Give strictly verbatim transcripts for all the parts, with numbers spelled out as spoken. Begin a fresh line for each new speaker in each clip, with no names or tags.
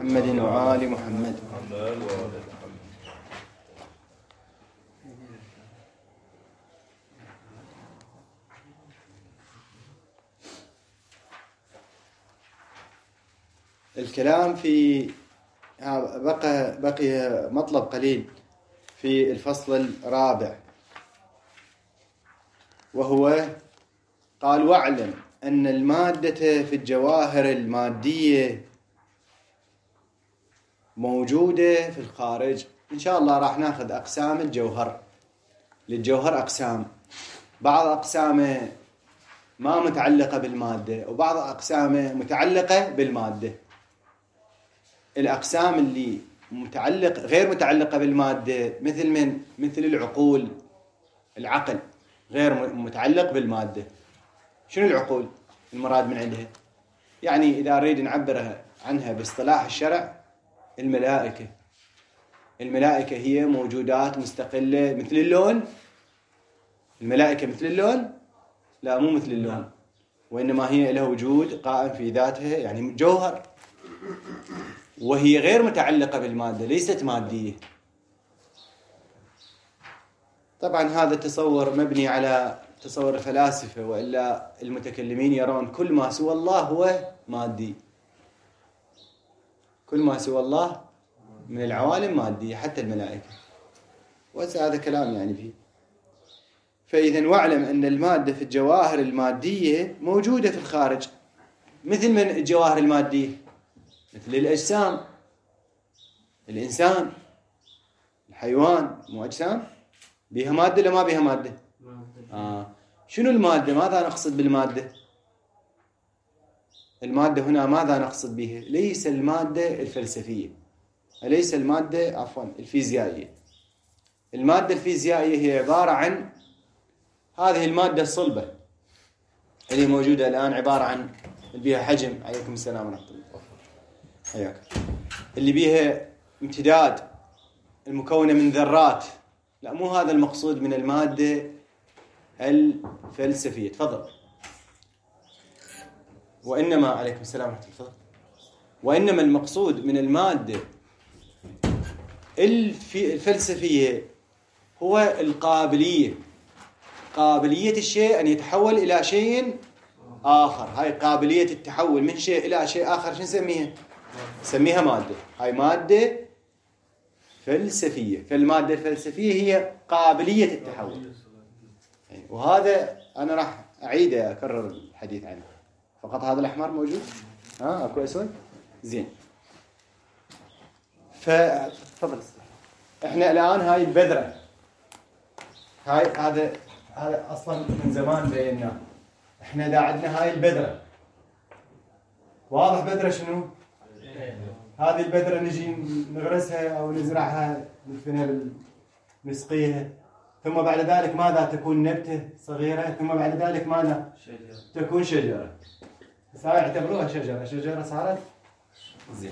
محمد وآل محمد. الكلام في بقى بقي مطلب قليل في الفصل الرابع، وهو قال: واعلم أن المادة في الجواهر المادية موجودة في الخارج. إن شاء الله راح ناخذ أقسام الجوهر. للجوهر أقسام، بعض أقسامه ما متعلقة بالمادة، وبعض أقسامه متعلقة بالمادة. الأقسام اللي متعلق غير متعلقة بالمادة مثل من مثل العقول. العقل غير متعلق بالمادة. شنو العقول المراد من عندها؟ يعني إذا أريد نعبرها عنها باصطلاح الشرع، الملائكة. الملائكة هي موجودات مستقلة مثل اللون. الملائكة مثل اللون؟ لا، مو مثل اللون، وإنما هي لها وجود قائم في ذاتها، يعني جوهر، وهي غير متعلقة بالمادة، ليست مادية. طبعا هذا التصور مبني على تصور الفلاسفة، وإلا المتكلمين يرون كل ما سوى الله هو مادي. كل ما سوى الله من العوالم مادية، حتى الملائكة. وهذا كلام يعني فيه. فإذا واعلم أن المادة في الجواهر المادية موجودة في الخارج. مثل من الجواهر المادية؟ مثل الأجسام. الإنسان، الحيوان، مو أجسام؟ بيها مادة ولا ما بيها مادة؟ آه. شنو المادة؟ ماذا نقصد بالمادة؟ المادة هنا ماذا نقصد بها؟ ليس المادة الفلسفية، ليس المادة عفوا الفيزيائية. المادة الفيزيائية هي عبارة عن هذه المادة الصلبة اللي موجودة الآن، عبارة عن اللي بيها حجم. عليكم السلام ورحمة الله. حياك. اللي بيها امتداد، المكونة من ذرات. لا، مو هذا المقصود من المادة الفلسفية. تفضل. وإنما عليكم السلام ورحمة الله. وإنما المقصود من المادة الفلسفية هو القابلية. قابلية الشيء أن يتحول إلى شيء آخر. هاي قابلية التحول من شيء إلى شيء آخر شو نسميها؟ نسميها مادة. هاي مادة فلسفية. فالمادة الفلسفية هي قابلية التحول. وهذا أنا راح أعيد أكرر الحديث عنه. فقط هذا الأحمر موجود؟ ها أكو أسود؟ زين. فتفضل. إحنا الآن هاي البذرة. هاي هذا هذا أصلاً من زمان بيننا. إحنا دا عندنا هاي البذرة. واضح بذرة شنو؟ هذه البذرة نجي نغرسها أو نزرعها، ندفنها، نسقيها، ثم بعد ذلك ماذا تكون؟ نبتة صغيرة، ثم بعد ذلك ماذا؟ شجرة. تكون شجرة. صار يعتبروها شجرة. شجرة صارت زين.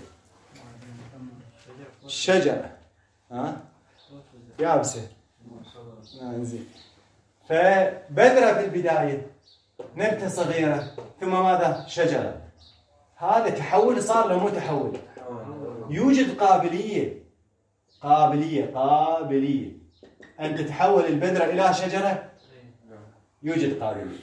شجرة ها يابسة. زين. فبذرة في البداية، نبتة صغيرة، ثم ماذا؟ شجرة. هذا تحول صار له مو تحول؟ يوجد قابلية قابلية قابلية أن تتحول البذرة إلى شجرة. يوجد قابلية.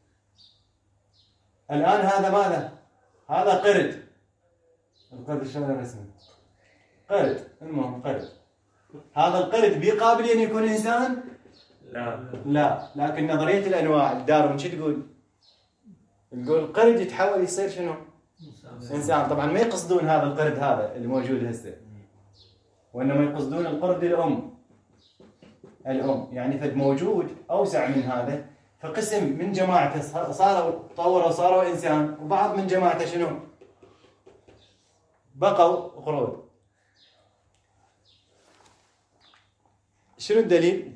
الآن هذا ماذا؟ هذا قرد. القرد شلون الرسم؟ قرد. المهم قرد. هذا القرد بقابلية أن يكون إنسان؟ لا لا. لكن نظرية الأنواع الداروين شو تقول؟ تقول القرد يتحول يصير شنو؟ إنسان. طبعا ما يقصدون هذا القرد هذا اللي موجود هسه، وإنما يقصدون القرد الأم. الأم يعني فد موجود أوسع من هذا، فقسم من جماعته صاروا طوروا صاروا إنسان، وبعض من جماعته شنو؟ بقوا قرود. شنو الدليل؟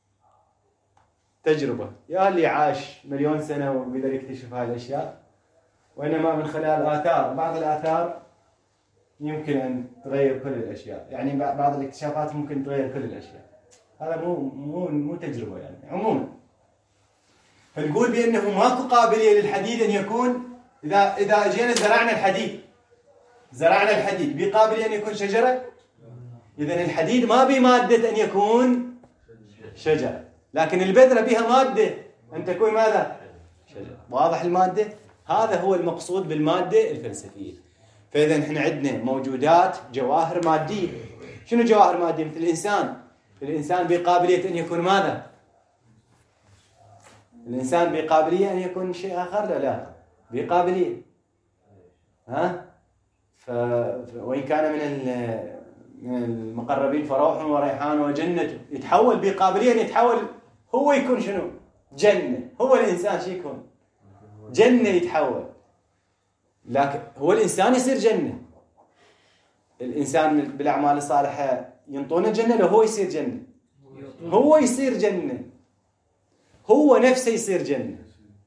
تجربة. يا اللي عاش مليون سنة وقدر يكتشف هاي الأشياء، وإنما من خلال آثار. بعض الآثار يمكن أن تغير كل الأشياء، يعني بعض الاكتشافات ممكن تغير كل الأشياء. هذا مو مو مو تجربة يعني عموما. فنقول بأنه ماكو قابلية للحديد أن يكون. إذا إذا جينا زرعنا الحديد زرعنا الحديد بقابل أن يكون شجرة؟ إذن الحديد ما بمادة أن يكون شجرة، لكن البذرة بها مادة أن تكون ماذا؟ شجرة. واضح المادة؟ هذا هو المقصود بالمادة الفلسفية. فإذا احنا عندنا موجودات جواهر مادية. شنو جواهر مادية؟ مثل الإنسان. الإنسان بقابلية أن يكون ماذا؟ الإنسان بقابلية أن يكون شيء آخر؟ لا لا بقابلية. ها؟ ف... وإن كان من من المقربين فروح وريحان وجنة، يتحول بقابلية أن يتحول هو يكون شنو؟ جنة. هو الإنسان شو يكون؟ جنة يتحول. لكن هو الإنسان يصير جنة. الإنسان بالأعمال الصالحة ينطون الجنة لو هو يصير جنة. هو يصير جنة. هو نفسه يصير جنة.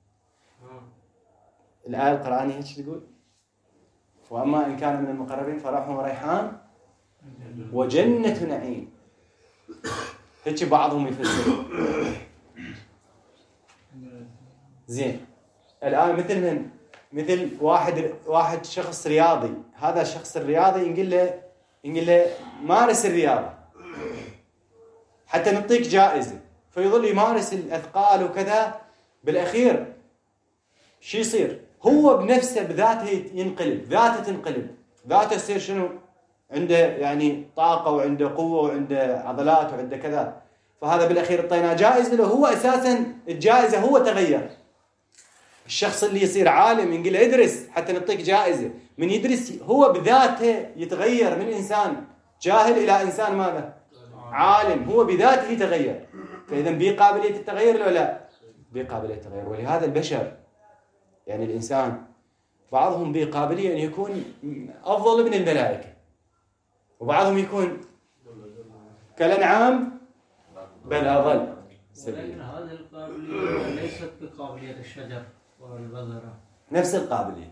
الآية القرآنية هيك تقول: وأما إن كان من المقربين فروح وريحان وجنة نعيم. هيك بعضهم يفسر. زين. الآن مثل من مثل واحد واحد شخص رياضي. هذا الشخص الرياضي ينقل له ينقل له مارس الرياضة حتى نعطيك جائزة، فيظل يمارس الأثقال وكذا. بالأخير شو يصير؟ هو بنفسه بذاته ينقلب، ذاته تنقلب، ذاته يصير شنو؟ عنده يعني طاقة وعنده قوة وعنده عضلات وعنده كذا. فهذا بالأخير اعطيناه جائزة له، هو أساسا الجائزة هو تغير. الشخص اللي يصير عالم ينقل له ادرس حتى نعطيك جائزة، من يدرس هو بذاته يتغير من إنسان جاهل إلى إنسان ماذا؟ عالم. هو بذاته يتغير. فإذا بقابلية التغير ولا لا؟ بقابلية التغير. ولهذا البشر يعني الإنسان بعضهم بقابلية أن يكون أفضل من الملائكة، وبعضهم يكون كالأنعام بل أضل.
ولكن هذه القابلية ليست بقابلية الشجر والبذرة. نفس
القابلية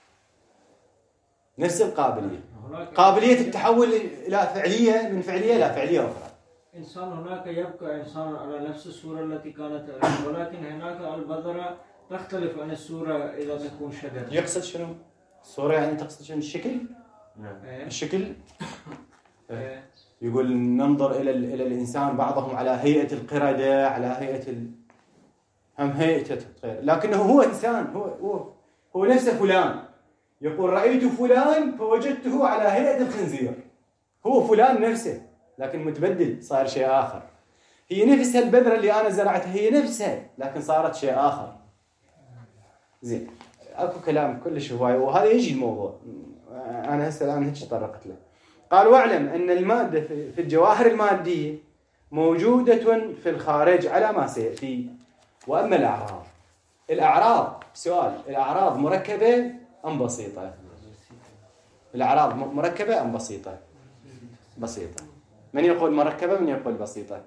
نفس القابلية قابلية التحول إلى فعلية، من فعلية إلى فعلية أخرى.
إنسان هناك يبقى إنسان على نفس الصورة التي كانت عليها، ولكن هناك البذرة تختلف عن الصورة إذا تكون شجر.
يقصد شنو؟ الصورة يعني تقصد شنو؟ الشكل؟
إيه؟
الشكل؟
إيه؟
يقول ننظر إلى إلى الإنسان بعضهم على هيئة القردة، على هيئة ال... هم هيئة الطير، لكنه هو إنسان. هو هو هو نفسه فلان. يقول رأيت فلان فوجدته على هيئة الخنزير. هو فلان نفسه لكن متبدل، صار شيء آخر. هي نفسها البذرة اللي أنا زرعتها، هي نفسها لكن صارت شيء آخر. زين. أكو كلام كلش هواي، وهذا يجي الموضوع. أنا هسه الآن هيك تطرقت له. قال: واعلم أن المادة في الجواهر المادية موجودة في الخارج على ما سيأتي. وأما الأعراض الأعراض سؤال الأعراض مركبة أم بسيطة؟ الأعراض مركبة أم بسيطة؟ بسيطة. من يقول مركبة؟ من يقول بسيطة؟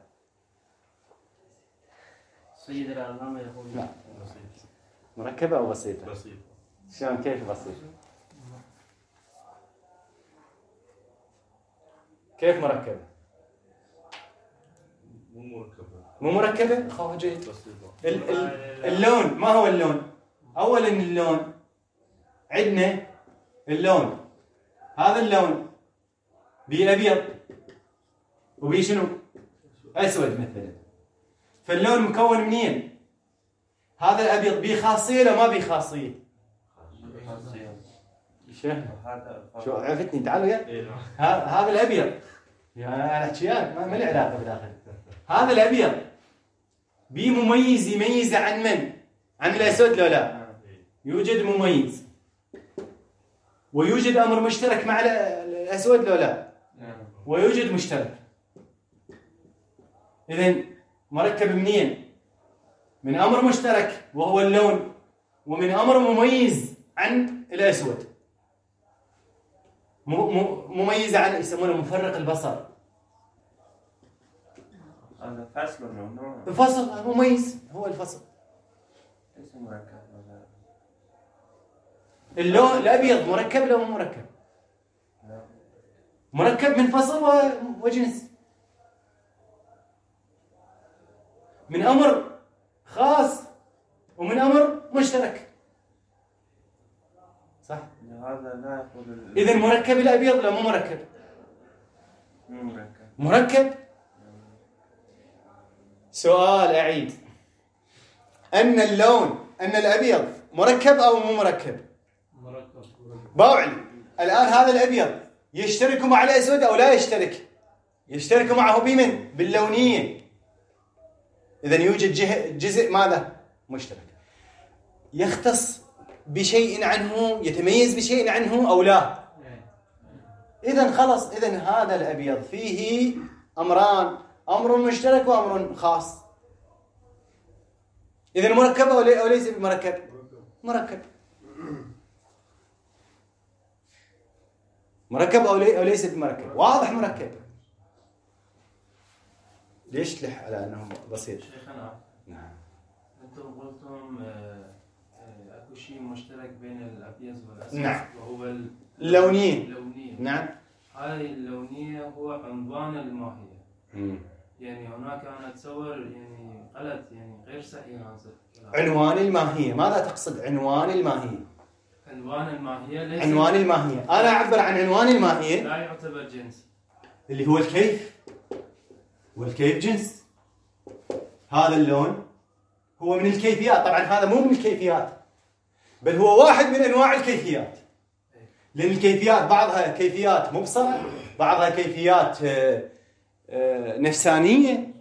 سيد العلامة يقول
لا مركبة أو بسيطة؟
بسيطة.
شلون كيف بسيطة؟ كيف مركبة؟
مو مركبة.
مو مركبة؟ خوه جيد.
بسيطة.
ال- ال- اللون ما هو اللون؟ أولا اللون عندنا اللون، هذا اللون بيه أبيض وبيه شنو؟ أسود مثلا. فاللون مكون منين؟ هذا الأبيض بيه خاصية ولا ما بيه خاصية؟ شو عرفتني؟ تعالوا يا هذا الأبيض. أنا أحكيك ما لي علاقة بالآخر. هذا الأبيض بيه مميز يميز عن من؟ عن الأسود لو لا؟ يوجد مميز ويوجد أمر مشترك مع الأسود لو لا؟ ويوجد مشترك. إذن مركب منين؟ من أمر مشترك وهو اللون، ومن أمر مميز عن الأسود. مميز عن يسمونه مفرق البصر.
هذا فصل ولا نوع؟
الفصل مميز هو الفصل.
ليس مركب.
اللون الأبيض مركب ولا مو مركب؟ مركب من فصل وجنس، من أمر خاص ومن أمر مشترك. صح؟
هذا لا يقول ال-
إذا مركب الأبيض لا مو مركب؟
مو مركب.
مركب. سؤال أعيد، أن اللون أن الأبيض مركب أو مو مركب؟
مركب.
باوعلي الآن هذا الأبيض يشترك مع الأسود أو لا يشترك؟ يشترك معه بمن؟ باللونية. إذن يوجد جزء ماذا؟ مشترك. يختص بشيء عنه، يتميز بشيء عنه أو لا؟ إذن خلص، إذن هذا الأبيض فيه أمران، أمر مشترك وأمر خاص. إذن مركب أو ليس بمركب؟ مركب. مركب أو ليس بمركب؟ واضح مركب. ليش تلح على أنه بسيط؟
شيخنا
نعم.
أنتم قلتم آه، آه، أكو شيء مشترك بين الأبيض والأسود.
نعم.
وهو ال-
اللونية.
اللونية.
نعم.
هذه اللونية هو عنوان الماهية.
مم.
يعني هناك أنا أتصور يعني غلط، يعني غير صحيح هذا.
عنوان الماهية، ماذا تقصد عنوان الماهية؟
عنوان الماهية ليس
عنوان الماهية، أنا أعبر عن عنوان الماهية
لا يعتبر جنس.
اللي هو الكيف، والكيف جنس. هذا اللون هو من الكيفيات، طبعا هذا مو من الكيفيات بل هو واحد من أنواع الكيفيات، لأن الكيفيات بعضها كيفيات مبصرة، بعضها كيفيات آه، آه، نفسانية.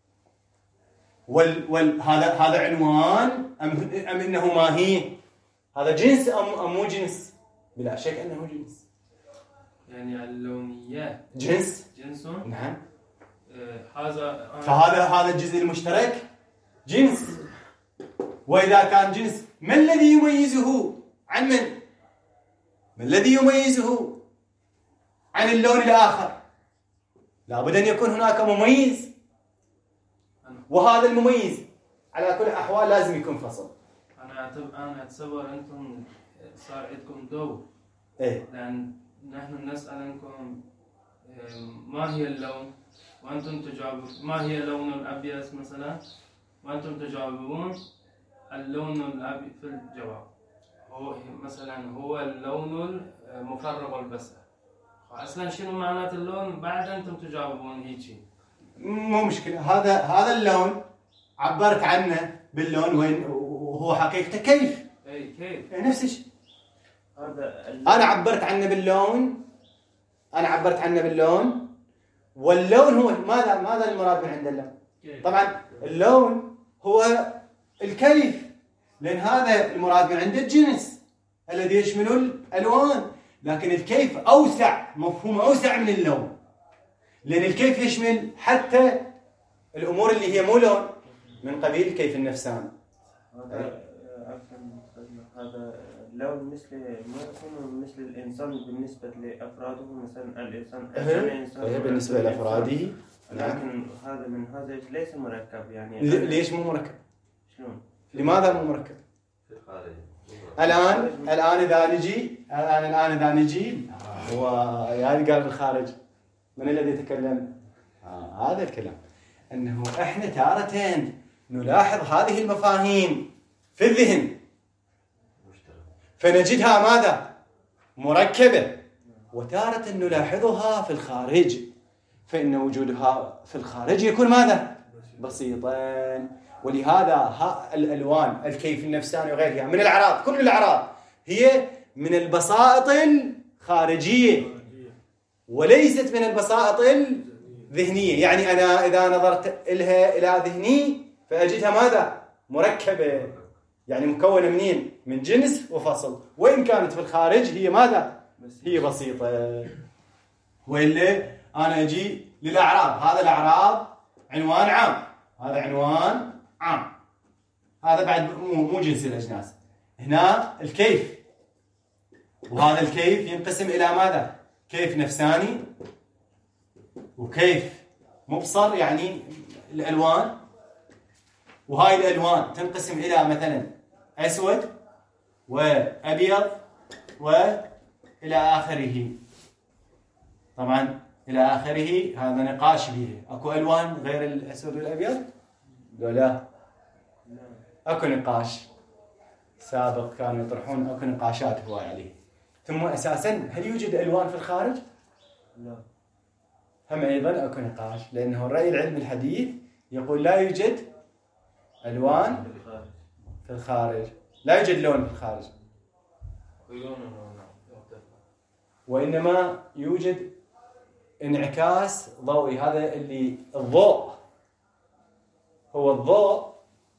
وال وال هذا هذا عنوان أم أم إنه ماهية؟ هذا جنس أم أم مو جنس؟ بلا شك أنه جنس.
يعني اللونية
جنس.
جنس.
نعم.
آه، هذا
فهذا هذا الجزء المشترك جنس. وإذا كان جنس ما الذي يميزه عن من؟ ما الذي يميزه عن اللون الآخر؟ لابد أن يكون هناك مميز، وهذا المميز على كل الأحوال لازم يكون فصل.
أنا أعتبر أنا أتصور أنتم صار عندكم ضوء.
إيه.
لأن نحن نسألكم آه، ما هي اللون، وأنتم تجاوبون ما هي لون الأبيض مثلا، وأنتم تجاوبون اللون الأبيض في الجواب. هو مثلا هو اللون المفرغ البصر. أصلا شنو معنات اللون؟ بعد أنتم تجاوبون هيك.
مو مشكلة، هذا هذا اللون عبرت عنه باللون، وين وهو حقيقته كيف؟
أي كيف؟
إيه نفس الشيء.
هذا
أنا عبرت عنه باللون، أنا عبرت عنه باللون، واللون هو ماذا؟ ماذا المراد من عند اللون؟ طبعا اللون هو الكيف، لأن هذا المراد من عنده الجنس الذي يشمل الألوان، لكن الكيف أوسع، مفهوم أوسع من اللون، لأن الكيف يشمل حتى الأمور اللي هي مو لون، من قبيل كيف النفسان.
هذا هذا اللون مثل ما يكون مثل الإنسان بالنسبة لأفراده، مثلا الإنسان
هي بالنسبة لأفراده.
لكن هذا من هذا ليس مركب يعني.
ليش مو مركب؟
شلون؟
لماذا مو مركب؟ الآن الآن إذا نجي الآن الآن إذا نجي هو يعني قال بالخارج، من الذي يتكلم؟ آه هذا الكلام، أنه إحنا تارة نلاحظ هذه المفاهيم في الذهن فنجدها ماذا؟ مركبة، وتارة نلاحظها في الخارج فإن وجودها في الخارج يكون ماذا؟ بسيطا. ولهذا الألوان الكيف النفساني وغيرها من الأعراض، كل الأعراض هي من البسائط الخارجية وليست من البسائط الذهنية. يعني أنا إذا نظرت إلها إلى ذهني فأجدها ماذا؟ مركبة، يعني مكونة منين؟ من جنس وفصل، وإن كانت في الخارج هي ماذا؟ هي بسيطة. وإلا أنا أجي للأعراض، هذا الأعراض عنوان عام، هذا عنوان عام، هذا بعد مو جنس الأجناس. هنا الكيف، وهذا الكيف ينقسم إلى ماذا؟ كيف نفساني وكيف مبصر، يعني الألوان، وهاي الألوان تنقسم إلى مثلا أسود وأبيض وإلى آخره. طبعا إلى آخره هذا نقاش به. أكو ألوان غير الأسود والأبيض؟ لا، أكو نقاش سابق كانوا يطرحون، أكو نقاشات هواي عليه. ثم أساسا هل يوجد ألوان في الخارج؟
لا.
هم أيضا أكو نقاش، لأنه الرأي العلمي الحديث يقول لا يوجد ألوان في الخارج، لا يوجد لون في الخارج، وإنما يوجد انعكاس ضوئي. هذا اللي الضوء، هو الضوء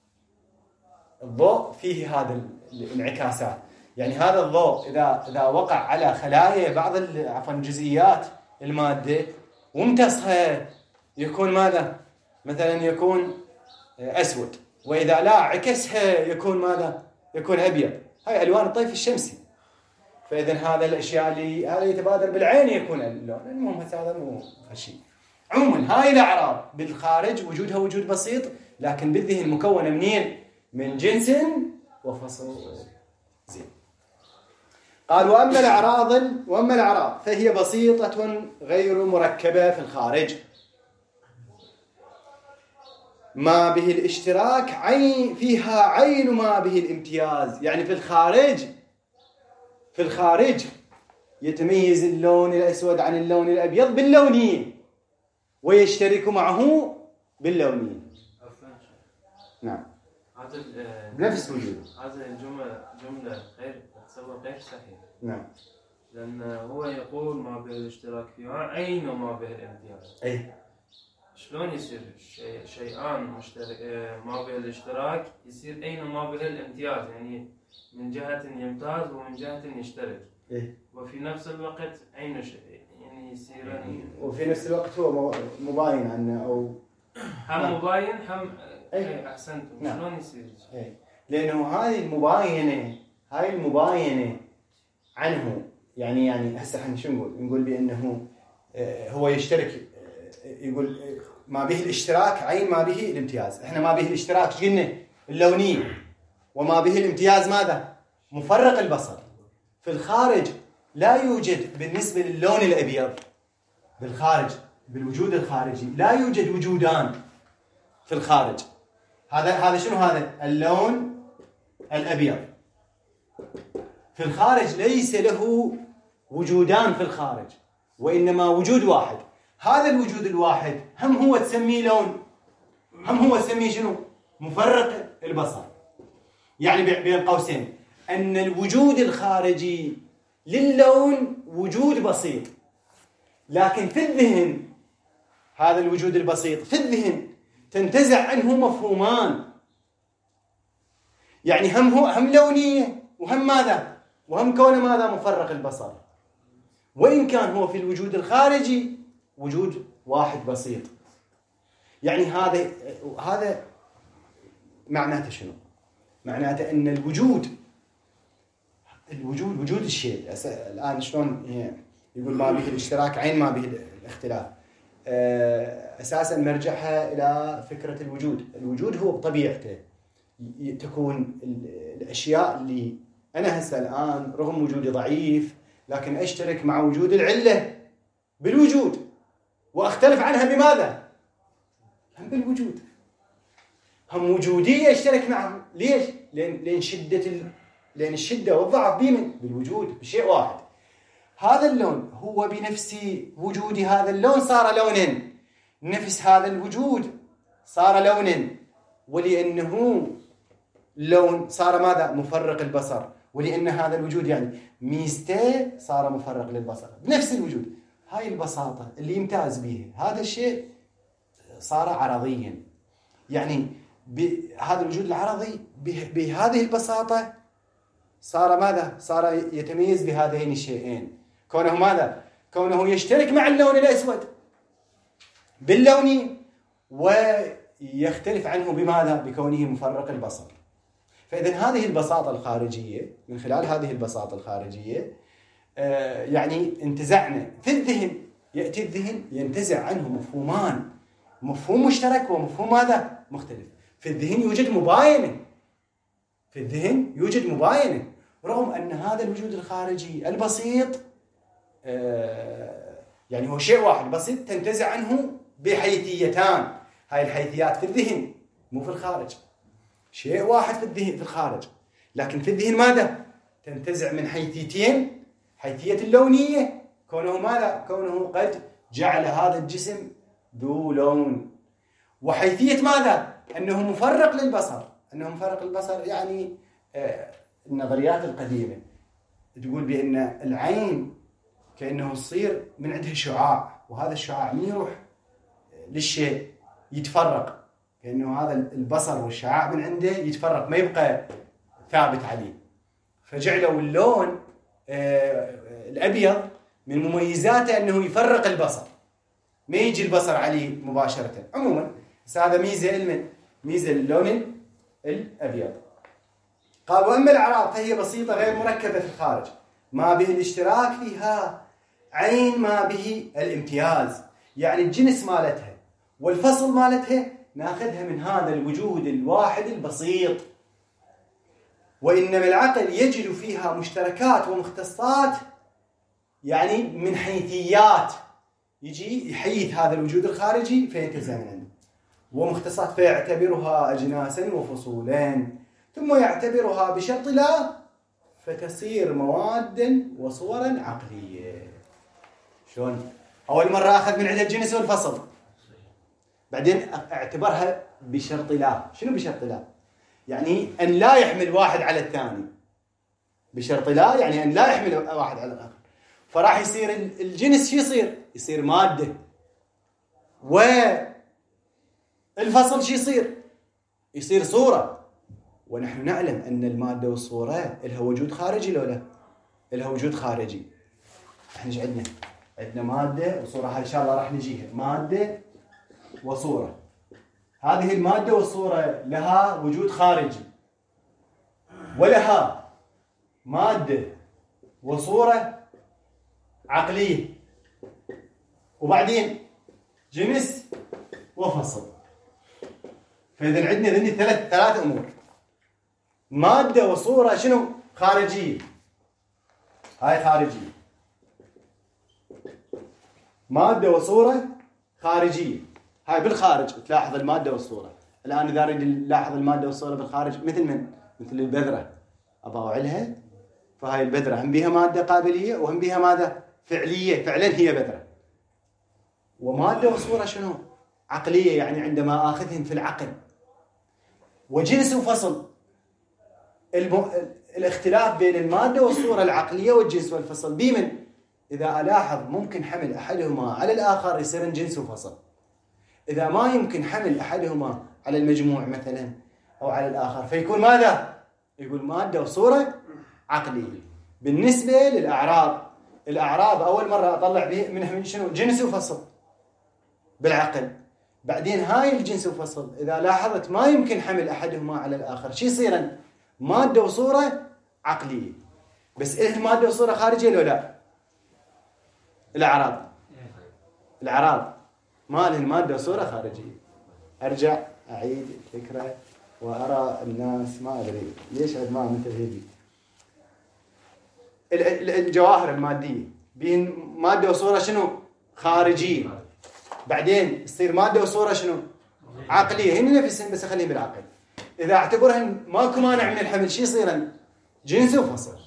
الضوء فيه هذا الانعكاسات. يعني هذا الضوء إذا إذا وقع على خلايا بعض عفوا جزئيات المادة وامتصها يكون ماذا؟ مثلا يكون أسود، وإذا لا عكسها يكون ماذا؟ يكون أبيض. هاي ألوان الطيف الشمسي. فإذا هذا الأشياء اللي هذا يتبادر بالعين يكون اللون. المهم هذا مو شيء. عموما هاي الأعراض بالخارج وجودها وجود بسيط، لكن بالذهن مكونة منين؟ من جنس وفصل. زين. قال وأما الأعراض وأما الأعراض فهي بسيطة غير مركبة في الخارج، ما به الاشتراك عين فيها عين ما به الامتياز. يعني في الخارج في الخارج يتميز اللون الأسود عن اللون الأبيض باللونية، ويشترك معه باللونية. نعم. بنفس وجود.
هذه الجملة جملة غير تصور غير صحيح.
نعم.
لأن هو يقول ما به الاشتراك فيها عين وما به الامتياز.
أي.
شلون يصير شيء شيئان مشترك ما به الاشتراك يصير عين وما به الامتياز؟ يعني من جهة يمتاز ومن جهة يشترك.
إيه؟
وفي نفس الوقت عين شيء يعني يصير يعني
وفي نفس الوقت هو مباين عنه أو
هم مباين هم.
أي.
أحسنتم.
نعم.
شلون يصير؟
أي. لأنه هذه المباينة هاي المباينة عنه يعني يعني هسه احنا شو نقول؟ نقول بأنه هو يشترك، يقول ما به الاشتراك عين ما به الامتياز. احنا ما به الاشتراك قلنا اللونية، وما به الامتياز ماذا؟ مفرق البصر. في الخارج لا يوجد بالنسبة للون الأبيض بالخارج بالوجود الخارجي لا يوجد وجودان في الخارج. هذا هذا شنو هذا؟ اللون الأبيض في الخارج ليس له وجودان في الخارج، وإنما وجود واحد. هذا الوجود الواحد هم هو تسميه لون، هم هو تسميه شنو؟ مفرق البصر. يعني بين قوسين أن الوجود الخارجي للون وجود بسيط، لكن في الذهن هذا الوجود البسيط في الذهن تنتزع عنه مفهومان. يعني هم هو هم لونية وهم ماذا؟ وهم كونه ماذا؟ مفرق البصر. وإن كان هو في الوجود الخارجي وجود واحد بسيط. يعني هذا هذا معناته شنو؟ معناته أن الوجود الوجود وجود الشيء الآن شلون يقول ما به الاشتراك عين ما به الاختلاف. أساسا مرجعها إلى فكرة الوجود. الوجود هو بطبيعته تكون الأشياء اللي أنا هسه الآن رغم وجودي ضعيف لكن أشترك مع وجود العلة بالوجود وأختلف عنها بماذا؟ هم بالوجود. هم وجودية أشترك معهم. ليش؟ لأن لأن شدة ال... لأن الشدة والضعف بمن؟ بالوجود بشيء واحد. هذا اللون هو بنفس وجود هذا اللون صار لونا، نفس هذا الوجود صار لونا، ولأنه لون صار ماذا؟ مفرق البصر، ولأن هذا الوجود يعني ميزته صار مفرق للبصر بنفس الوجود. هاي البساطة اللي يمتاز به هذا الشيء صار عرضيا. يعني بهذا الوجود العرضي بهذه البساطة صار ماذا؟ صار يتميز بهذين الشيئين، كونه ماذا؟ كونه يشترك مع اللون الأسود باللون ويختلف عنه بماذا؟ بكونه مفرق البصر. فإذن هذه البساطة الخارجية، من خلال هذه البساطة الخارجية آه يعني انتزعنا في الذهن، يأتي الذهن ينتزع عنه مفهومان، مفهوم مشترك ومفهوم ماذا؟ مختلف. في الذهن يوجد مباينة، في الذهن يوجد مباينة رغم أن هذا الوجود الخارجي البسيط آه يعني هو شيء واحد بسيط تنتزع عنه بحيثيتان. هاي الحيثيات في الذهن مو في الخارج. شيء واحد في الذهن في الخارج، لكن في الذهن ماذا؟ تنتزع من حيثيتين حيثية اللونية كونه ماذا؟ كونه قد جعل هذا الجسم ذو لون. وحيثية ماذا؟ أنه مفرق للبصر. أنه مفرق للبصر يعني آه النظريات القديمة تقول بأن العين كأنه يصير من عندها شعاع، وهذا الشعاع من يروح للشيء يتفرق، كأنه هذا البصر والشعاع من عنده يتفرق ما يبقى ثابت عليه. فجعلوا اللون آه الأبيض من مميزاته أنه يفرق البصر، ما يجي البصر عليه مباشرة. عموما بس هذا ميزة المن ميزة اللون الأبيض. قال وأما الأعراض فهي بسيطة غير مركبة في الخارج، ما به الاشتراك فيها عين ما به الامتياز، يعني الجنس مالتها والفصل مالتها ناخذها من هذا الوجود الواحد البسيط. وإنما العقل يجد فيها مشتركات ومختصات، يعني من حيثيات، يجي يحيث هذا الوجود الخارجي فينتزع من عنده، ومختصات فيعتبرها أجناسا وفصولا، ثم يعتبرها بشرط لا فتصير موادا وصورا عقلية. شلون؟ أول مرة أخذ من عندها الجنس والفصل، بعدين اعتبرها بشرط لا. شنو بشرط لا؟ يعني أن لا يحمل واحد على الثاني. بشرط لا يعني أن لا يحمل واحد على الآخر. فراح يصير الجنس شو يصير؟ يصير مادة. والفصل شو يصير؟ يصير صورة. ونحن نعلم أن المادة والصورة لها وجود خارجي لو لا؟ لها وجود خارجي. احنا ايش عندنا؟ عندنا مادة وصورة. هاي إن شاء الله راح نجيها مادة وصورة. هذه المادة والصورة لها وجود خارجي، ولها مادة وصورة عقلية، وبعدين جنس وفصل. فإذا عندنا ذني ثلاث ثلاث أمور: مادة وصورة شنو؟ خارجية. هاي خارجية. مادة وصورة خارجية. هاي بالخارج تلاحظ المادة والصورة. الآن إذا أريد نلاحظ المادة والصورة بالخارج مثل من؟ مثل البذرة. أباوع لها، فهاي البذرة هم بها مادة قابلية وهم بها مادة فعلية، فعلا هي بذرة. ومادة وصورة شنو؟ عقلية، يعني عندما آخذهم في العقل. وجنس وفصل، الم... الاختلاف بين المادة والصورة العقلية والجنس والفصل بمن؟ إذا ألاحظ ممكن حمل أحدهما على الآخر يصير جنس وفصل. إذا ما يمكن حمل أحدهما على المجموع مثلا أو على الآخر فيكون ماذا؟ يقول مادة وصورة عقلية. بالنسبة للأعراض، الأعراض أول مرة أطلع به منها شنو؟ جنس وفصل بالعقل. بعدين هاي الجنس وفصل إذا لاحظت ما يمكن حمل أحدهما على الآخر شو يصيرن؟ مادة وصورة عقلية. بس إيه مادة وصورة خارجية لو لا؟ الأعراض. الأعراض ما لهن مادة وصورة خارجية. أرجع أعيد الفكرة وأرى الناس ما أدري ليش عد ما مثل هذي. الجواهر المادية بين مادة وصورة شنو؟ خارجية. بعدين تصير مادة وصورة شنو؟ عقلية. هن نفسهم بس أخليهم بالعقل. إذا اعتبرهن ماكو مانع من الحمل شي يصيرن؟ جنس وفصل.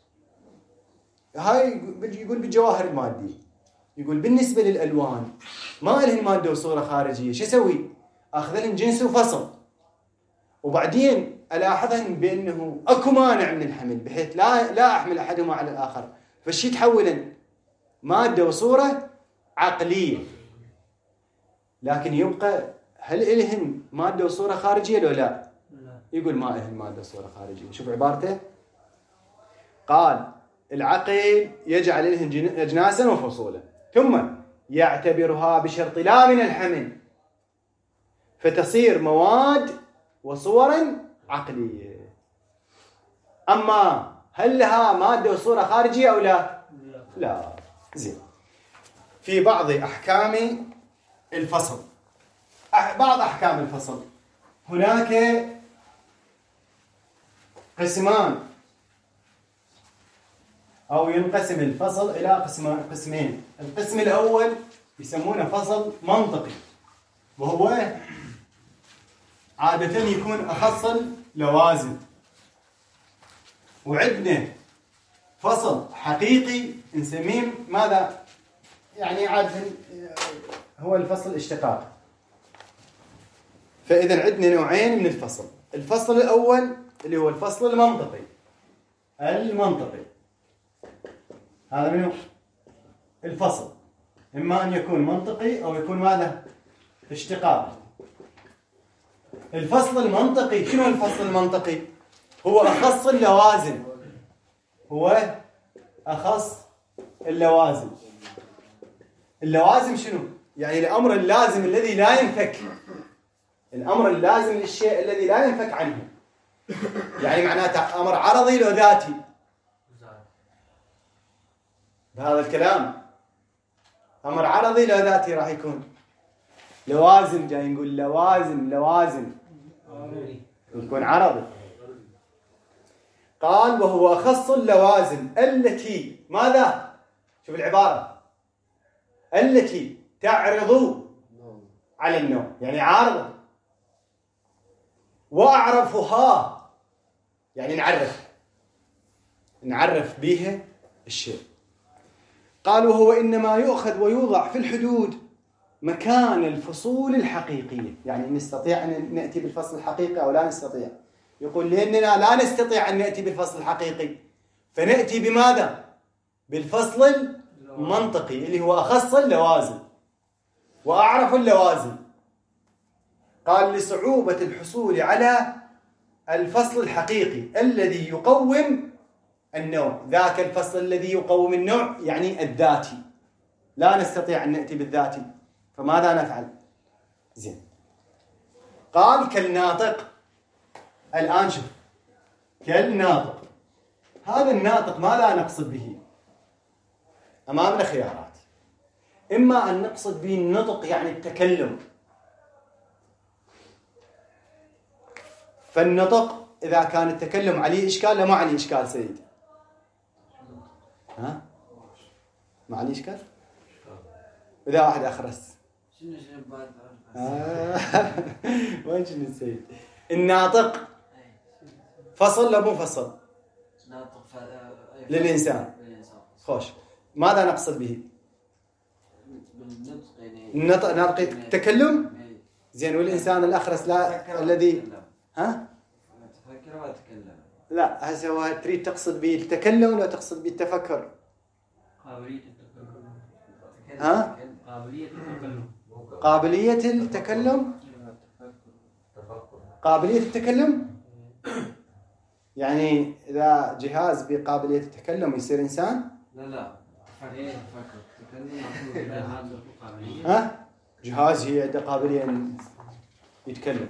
هاي يقول بالجواهر المادية. يقول بالنسبة للألوان ما لهن مادة وصورة خارجية، شو أسوي؟ أخذلهن جنس وفصل، وبعدين ألاحظهن بأنه أكو مانع من الحمل بحيث لا لا أحمل أحدهما على الآخر، فالشي تحولن مادة وصورة عقلية. لكن يبقى هل إلهن مادة وصورة خارجية لو لا؟ يقول ما إلهن مادة وصورة خارجية. شوف عبارته، قال العقل يجعل إلهن أجناسا وفصولا ثم يعتبرها بشرط لا من الحمل فتصير مواد وصورا عقلية. أما هل لها مادة وصورة خارجية أو لا؟ لا. زين. في بعض أحكام الفصل، بعض أحكام الفصل هناك قسمان أو ينقسم الفصل إلى قسمين. القسم الأول يسمونه فصل منطقي، وهو عادة يكون أخص اللوازم. وعندنا فصل حقيقي نسميه ماذا؟ يعني عادة هو الفصل الاشتقاقي. فإذا عندنا نوعين من الفصل. الفصل الأول اللي هو الفصل المنطقي. المنطقي هذا منه الفصل، إما أن يكون منطقي أو يكون ماذا؟ اشتقاقي. الفصل المنطقي، شنو الفصل المنطقي؟ هو أخص اللوازم. هو أخص اللوازم. اللوازم شنو؟ يعني الأمر اللازم الذي لا ينفك. الأمر اللازم للشيء الذي لا ينفك عنه. يعني معناته أمر عرضي لو ذاتي. بهذا الكلام أمر عرضي لو ذاتي راح يكون لوازم. جاي نقول لوازم لوازم يكون عرضي. قال وهو أخص اللوازم التي ماذا؟ شوف العبارة، التي تعرض على النوع، يعني عارضة. وأعرفها يعني نعرف نعرف بها الشيء. قال وهو إنما يؤخذ ويوضع في الحدود مكان الفصول الحقيقية. يعني نستطيع أن نأتي بالفصل الحقيقي أو لا نستطيع؟ يقول لأننا لا نستطيع أن نأتي بالفصل الحقيقي، فنأتي بماذا؟ بالفصل المنطقي اللي هو أخص اللوازم وأعرف اللوازم. قال لصعوبة الحصول على الفصل الحقيقي الذي يقوم النوع. ذاك الفصل الذي يقوم النوع يعني الذاتي، لا نستطيع أن نأتي بالذاتي، فماذا نفعل؟ زين. قال كالناطق. الآن شوف، كالناطق، هذا الناطق ماذا نقصد به؟ أمامنا خيارات، إما أن نقصد به النطق يعني التكلم. فالنطق إذا كان التكلم عليه إشكال، لا ما عليه إشكال سيد؟ ها؟ ما عليه إشكال؟ إذا واحد أخرس
شنو شنو بعد؟
وين شنو السيد؟ الناطق فصل لا مو فصل؟
ناطق
للإنسان. خوش، ماذا نقصد به؟
بالنطق يعني
النطق ناطق التكلم. زين، والإنسان الأخرس لا الذي ها؟
تفكر وتتكلم.
لا، هسه هو تريد تقصد به التكلم ولا تقصد به التفكر؟
قابلية التكلم.
ها؟
قابلية التكلم.
قابلية التكلم. قابلية التكلم يعني إذا جهاز بقابلية التكلم يصير إنسان؟
لا لا تفكر تتكلم.
ها؟ جهاز هي عنده قابلية أن يتكلم.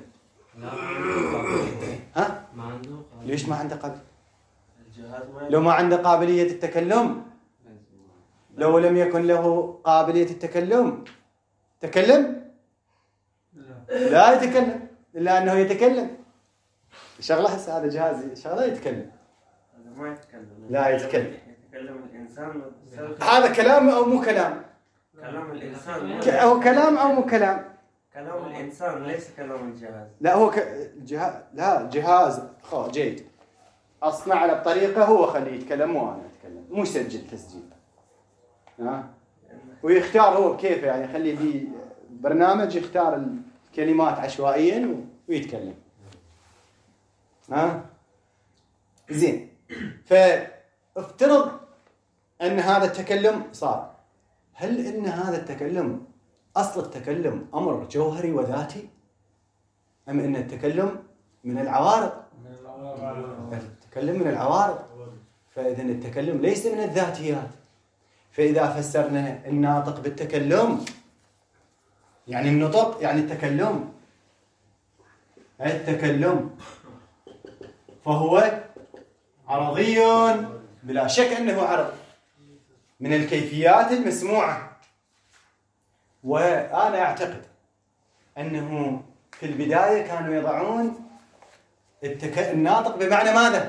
ها؟
ما عنده.
ليش ما عنده قابلية؟
الجهاز ما
لو ما عنده قابلية التكلم، لو لم يكن له قابلية التكلم تكلم؟ لا يتكلم إلا أنه يتكلم. شغله هسه هذا جهاز شغله يتكلم.
هذا ما يتكلم.
لا يتكلم.
يتكلم الإنسان.
هذا كلام أو مو كلام؟
كلام الإنسان.
ك- هو كلام أو مو كلام؟
كلام الإنسان ليس كلام الجهاز.
لا هو ك... جهاز لا جهاز خو جيد أصنع على بطريقة هو خليه يتكلم وأنا أتكلم، مو يسجل تسجيل. ها؟ ويختار هو كيف، يعني يخلي لي برنامج يختار الكلمات عشوائيا ويتكلم. ها؟ زين. فافترض أن هذا التكلم صار، هل إن هذا التكلم أصل التكلم أمر جوهري وذاتي، أم إن التكلم من العوارض؟ التكلم من العوارض، فإذا التكلم ليس من الذاتيات. فإذا فسرنا الناطق بالتكلم يعني النطق يعني التكلم التكلم فهو عرضي بلا شك أنه عرض من الكيفيات المسموعة. وأنا أعتقد أنه في البداية كانوا يضعون التك... الناطق بمعنى ماذا؟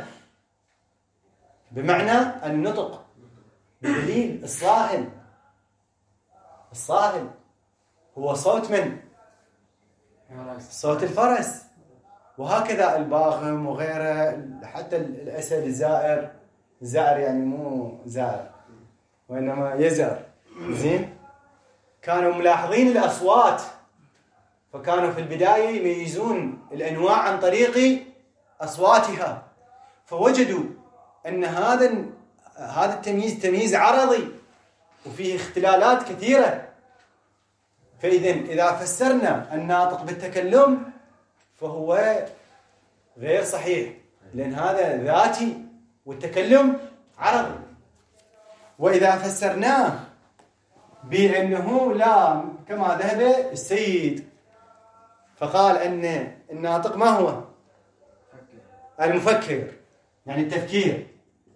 بمعنى النطق، بدليل الصاهل. الصاهل هو صوت من؟ صوت الفرس. وهكذا الباغم وغيره، حتى الأسد الزائر زائر يعني مو زائر وإنما يزار. زين، كانوا ملاحظين الأصوات، فكانوا في البداية يميزون الأنواع عن طريق أصواتها، فوجدوا أن هذا هذا التمييز تمييز عرضي وفيه اختلالات كثيرة. فإذا إذا فسرنا الناطق بالتكلم فهو غير صحيح، لأن هذا ذاتي والتكلم عرضي. وإذا فسرناه بأنه لا، كما ذهب السيد فقال أن الناطق ما هو؟ المفكر، يعني التفكير.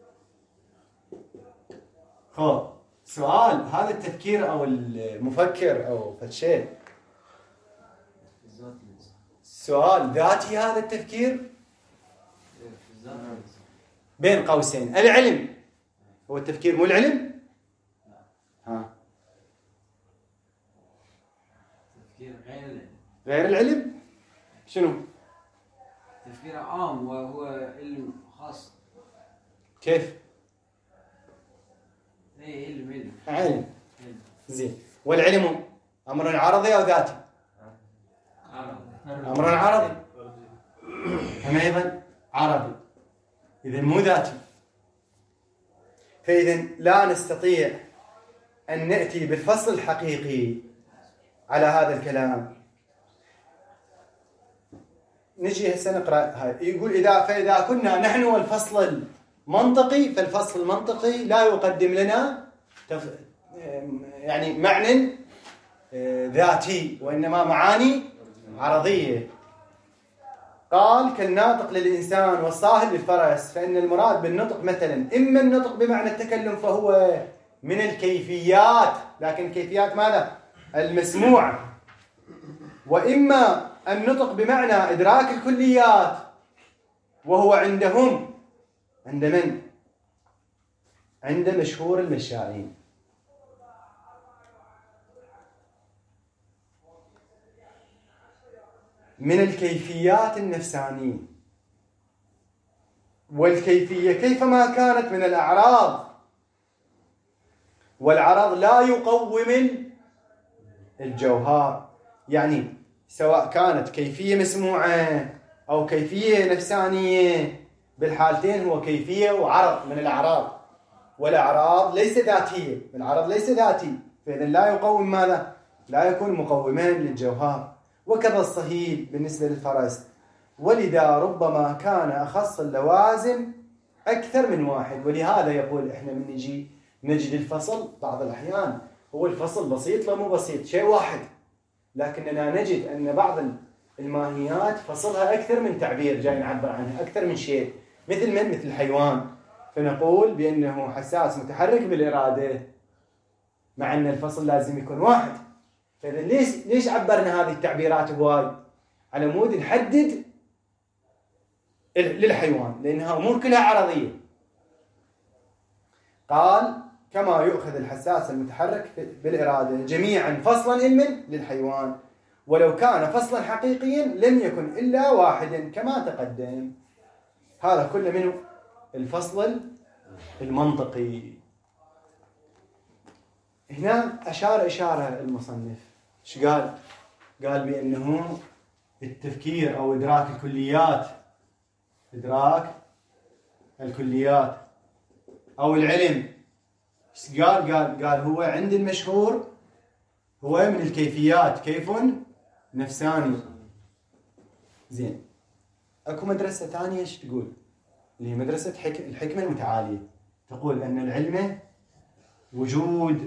خو سؤال، هذا التفكير أو المفكر أو فالشيء، سؤال ذاتي هذا التفكير؟ بين قوسين، العلم هو التفكير مو العلم؟ ها،
تفكير غير العلم.
غير العلم شنو؟
تفكير عام وهو علم خاص.
كيف؟
اي علم علم
علم. زين، والعلم أمر عرضي أو ذاتي؟ أمر عرضي. هم أيضا عرضي، إذن مو ذاتي. فإذن لا نستطيع أن نأتي بالفصل الحقيقي على هذا الكلام. نجي هسه نقرأ هاي، يقول إذا فإذا كنا نحن والفصل المنطقي، فالفصل المنطقي لا يقدم لنا تف... يعني معنى ذاتي، وإنما معاني عرضية. قال كالناطق للإنسان والصاهل للفرس، فإن المراد بالنطق مثلا إما النطق بمعنى التكلم فهو من الكيفيات، لكن كيفيات ماذا؟ المسموعة، وإما النطق بمعنى إدراك الكليات، وهو عندهم عند من؟ عند مشهور المشائين. من الكيفيات النفسانية، والكيفية كيفما كانت من الأعراض، والعرض لا يقوم الجوهر، يعني سواء كانت كيفية مسموعة أو كيفية نفسانية، بالحالتين هو كيفية وعرض من الأعراض، والأعراض ليس ذاتية، العرض ليس ذاتي، فإذا لا يقوم ماذا؟ لا يكون مقومان للجوهر. وكذا الصهيل بالنسبة للفرس، ولذا ربما كان أخص اللوازم أكثر من واحد. ولهذا يقول إحنا من نجي نجد الفصل بعض الأحيان هو الفصل بسيط لا مو بسيط، شيء واحد، لكننا نجد أن بعض الماهيات فصلها أكثر من تعبير جاي نعبر عنها، أكثر من شيء، مثل من مثل الحيوان، فنقول بأنه حساس متحرك بالإرادة، مع أن الفصل لازم يكون واحد. فإذا ليش ليش عبرنا هذه التعبيرات هواي؟ على مود نحدد للحيوان، لأنها أمور كلها عرضية. قال كما يؤخذ الحساس المتحرك بالإرادة جميعا فصلا علما للحيوان، ولو كان فصلا حقيقيا لم يكن إلا واحدا كما تقدم. هذا كله منه الفصل المنطقي. هنا أشار إشارة المصنف، ايش قال؟ قال بأنه التفكير أو إدراك الكليات، إدراك الكليات أو العلم، ايش قال؟ قال قال هو عند المشهور هو من الكيفيات، كيف نفساني. زين، اكو مدرسة ثانية ايش تقول؟ اللي هي مدرسة حك... الحكمة المتعالية، تقول أن العلم وجود،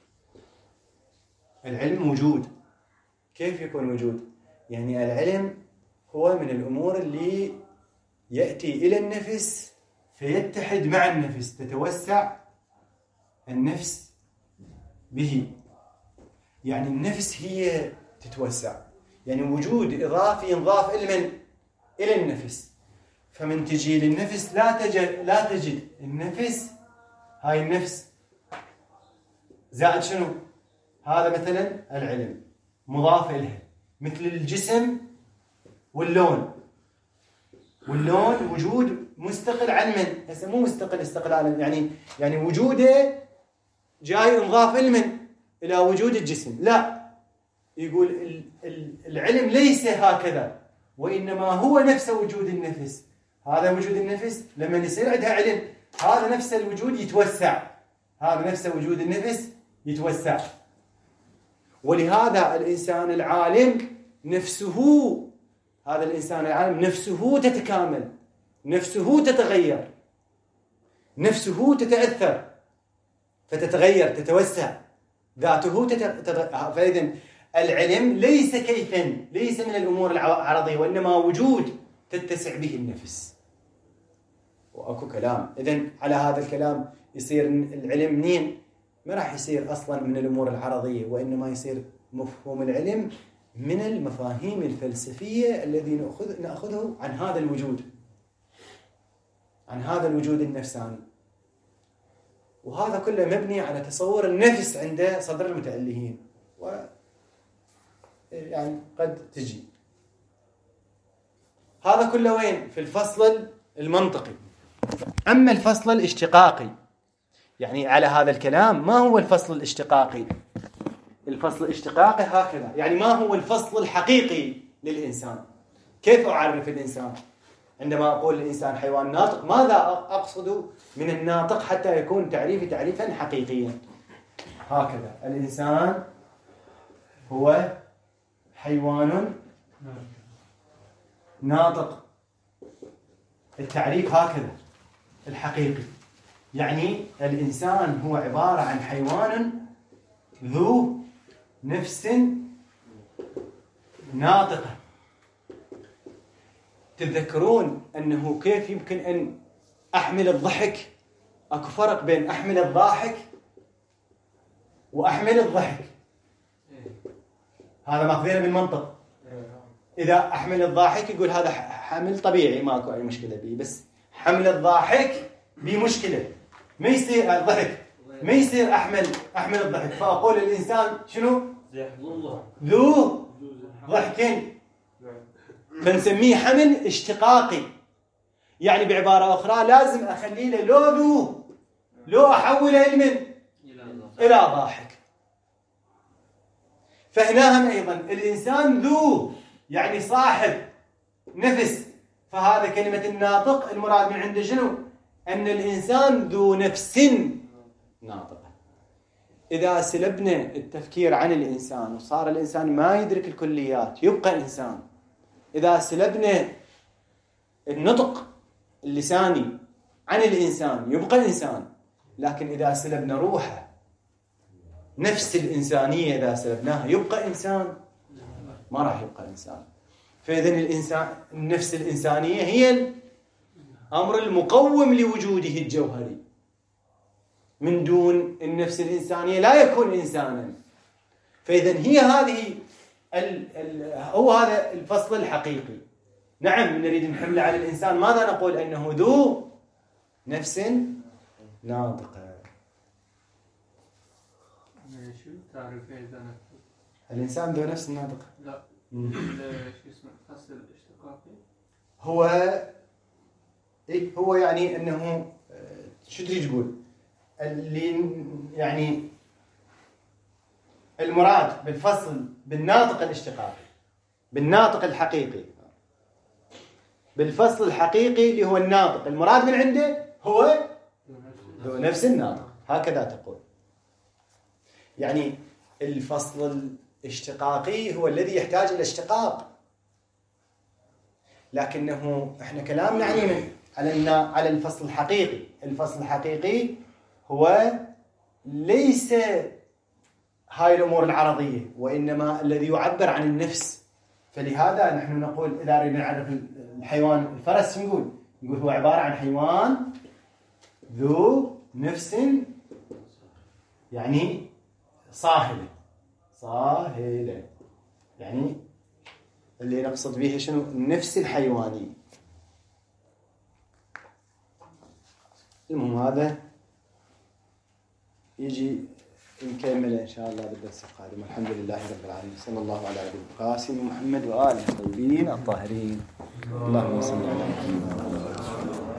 العلم وجود. كيف يكون وجود؟ يعني العلم هو من الأمور اللي يأتي إلى النفس فيتحد مع النفس، تتوسع النفس به، يعني النفس هي تتوسع، يعني وجود إضافي ينضاف إلى إلى النفس. فمن تجي للنفس لا تجد لا تجد النفس، هاي النفس زائد شنو؟ هذا مثلا العلم مضاف إليه، مثل الجسم واللون. واللون وجود مستقل عن من؟ هسه مو مستقل استقلالا، يعني يعني وجوده جاي انضاف من الى وجود الجسم، لا، يقول العلم ليس هكذا، وانما هو نفس وجود النفس. هذا وجود النفس لما يصير عندها علم، هذا نفس الوجود يتوسع، هذا نفس وجود النفس يتوسع. ولهذا الانسان العالم نفسه، هذا الانسان العالم نفسه تتكامل، نفسه تتغير، نفسه تتاثر فتتغير تتوسع، ذاته تتغير. فاذا العلم ليس كيفا، ليس من الامور العرضيه، وانما وجود تتسع به النفس. واكو كلام، اذا على هذا الكلام يصير العلم منين؟ ما راح يصير اصلا من الامور العرضيه، وانما يصير مفهوم العلم من المفاهيم الفلسفيه الذي ناخذ ناخذه عن هذا الوجود، عن هذا الوجود النفساني. وهذا كله مبني على تصور النفس عند صدر المتألهين، و يعني قد تجي هذا كله وين؟ في الفصل المنطقي. أما الفصل الاشتقاقي، يعني على هذا الكلام، ما هو الفصل الاشتقاقي؟ الفصل الاشتقاقي هكذا، يعني ما هو الفصل الحقيقي للإنسان؟ كيف أعرف الإنسان؟ عندما أقول الإنسان حيوان ناطق، ماذا أقصد من الناطق حتى يكون تعريفي تعريفا حقيقيا؟ هكذا، الإنسان هو حيوان ناطق، التعريف هكذا الحقيقي، يعني الإنسان هو عبارة عن حيوان ذو نفس ناطقة. تتذكرون أنه كيف يمكن أن أحمل الضحك؟ أكو فرق بين أحمل الضاحك وأحمل الضحك، هذا ماخذينه بالمنطق. إذا أحمل الضاحك يقول هذا حمل طبيعي، ماكو أي مشكلة به، بس حمل الضاحك بمشكلة، ما يصير الضحك، ما يصير أحمل أحمل الضحك. فأقول الإنسان شنو؟ ذو ضحكين، فنسميه حمل اشتقاقي. يعني بعبارة أخرى لازم أخليه له لو ذو، لو أحوله لمن؟ إلى ضاحك. فهناهم أيضا الإنسان ذو، يعني صاحب نفس، فهذا كلمة الناطق المراد من عنده شنو؟ أن الإنسان ذو نفس ناطقة. إذا سلبنا التفكير عن الإنسان وصار الإنسان ما يدرك الكليات يبقى إنسان. إذا سلبنا النطق اللساني عن الإنسان يبقى إنسان. لكن إذا سلبنا روحه، نفس الإنسانية إذا سلبناها يبقى إنسان؟ ما راح يبقى إنسان. فإذن الإنسان، النفس الإنسانية هي الأمر المقوم لوجوده الجوهري. من دون النفس الإنسانية لا يكون إنسانا. فإذن هي هذه ال ال هو هذا الفصل الحقيقي. نعم نريد نحمل على الإنسان، ماذا نقول؟ أنه ذو نفس ناطقة.
شو تعرف إذا
الإنسان ذو نفس ناطقة؟
لا شو اسمه الفصل الاشتقاقي؟
هو إيه؟ هو يعني أنه شو تريد تقول؟ اللي يعني المراد بالفصل بالناطق الاشتقاقي، بالناطق الحقيقي، بالفصل الحقيقي اللي هو الناطق المراد من عنده هو ذو نفس الناطق، هكذا تقول. يعني الفصل الاشتقاقي هو الذي يحتاج إلى اشتقاق، لكنه احنا كلامنا يعني من على على الفصل الحقيقي. الفصل الحقيقي هو ليس هاي الأمور العرضية، وإنما الذي يعبر عن النفس. فلهذا نحن نقول إذا أردنا نعرف الحيوان الفرس نقول نقول هو عبارة عن حيوان ذو نفس يعني صاهلة، صاهلة يعني اللي نقصد به شنو؟ النفس الحيوانية. المهم هذا يجي نكمل إن شاء الله بالدرس القادم. الحمد لله رب العالمين، صلى الله على أبي القاسم محمد وآله الطيبين الطاهرين. اللهم صل على محمد وعلى آله وصحبه.